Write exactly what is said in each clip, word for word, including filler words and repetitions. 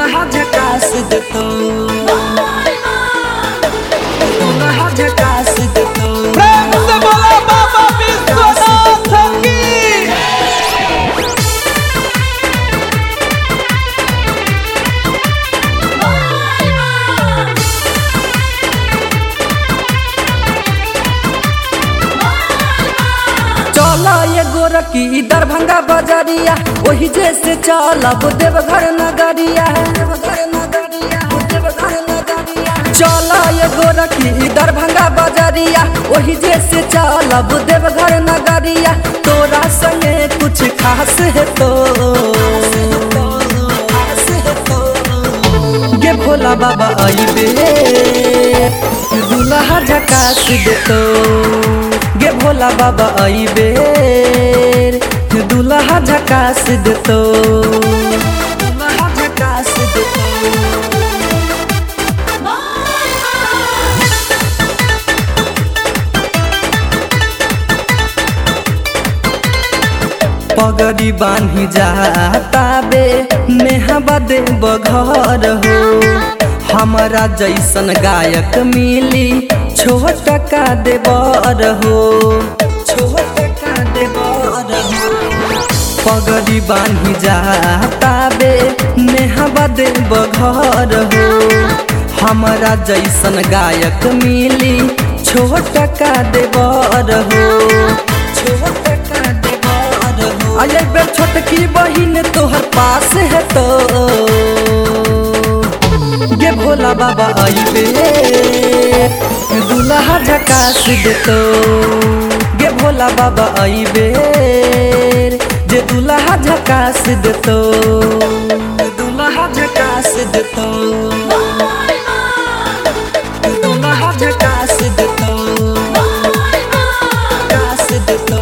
दुल्हा झकास देतो दुल्हा झकास देतो। प्रेम से बोला बाबा विश्वनाथ की। चला ये गोरखी दरभंगा बजरिया वही जैसे चलब देवघर नगरिया देवघर नगरिया देवघर नगरिया। चला ये गोरखी दरभंगा बजरिया वही जैसे चलब देवघर नगरिया। तोरा संगे कुछ खास है तो गे भोला बाबा आइबे दुल्हा झकास देतो गे भोला बाबा आइबे दुल्हा झकास देतो दुल्हा झकास देतो। पगड़ी बांधी जाता बे नेहबा दे बघर हो। हमारा जैसन गायक मिली छोट का देवर हो छोट का देवर हो। पगड़ी बांधी जाता बे नेहबा दे बघर हो। हमारा जैसन गायक मिली छोट का देवर हो छोट का देवर हो। अये बे छोटकी बहिन तोहर पास है तो गे भोला बाबा आइबे दुल्हा झकास देतो गे भोला बाबा आइबे जे दुल्हा झकास देतो दुल्हा झकास देतो दुल्हा झकास देतो झकास देतो।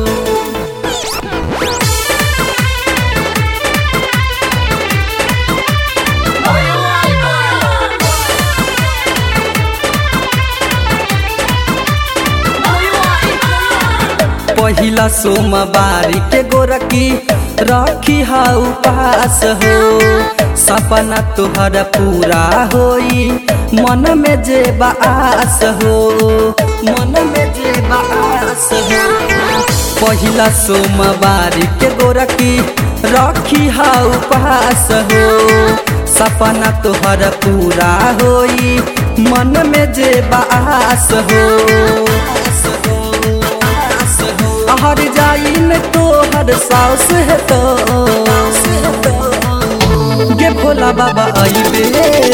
पहिला सोमवारी के गोरखी रखी हा उपास हो। सपना तुहर पूरा होई मन में जे बास हो मन में जे बास हो। पहिला सोमवारी के गोरखी रखी हा उपास हो। सपना तुहर पूरा होई मन में जे बास हो। हर जाइन तोहर साउस है तो गे भोला बाबा आइबे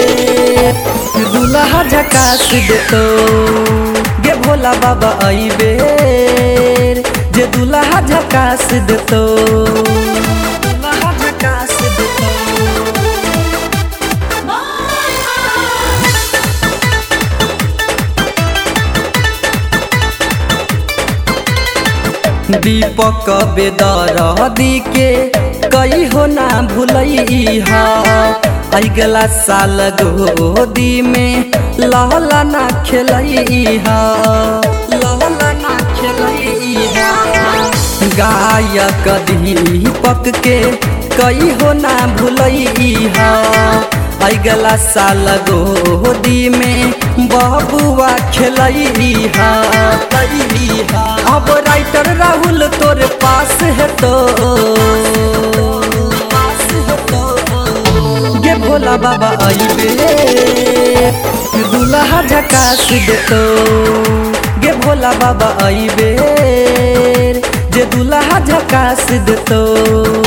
दुल्हा झकास देतो गे भोला बाबा आइबे जे दुल्हा झकास देतो दुल्हा झकास देतो। दीपक बेदरदी के कई हो ना भूलैहा। अगला साल गोदी में लहला ना खेलैहा लहला ना खेलैहा। गायक दीपक के कई हो ना भूलैहा। अगला साल गोदी में बबुआ खेलैहा। अब राइटर राहुल तोरे पास है तो गे भोला बाबा आइबे दुल्हा झकास देतो गे भोला बाबा आइबे जे दुल्हा झकास देतो।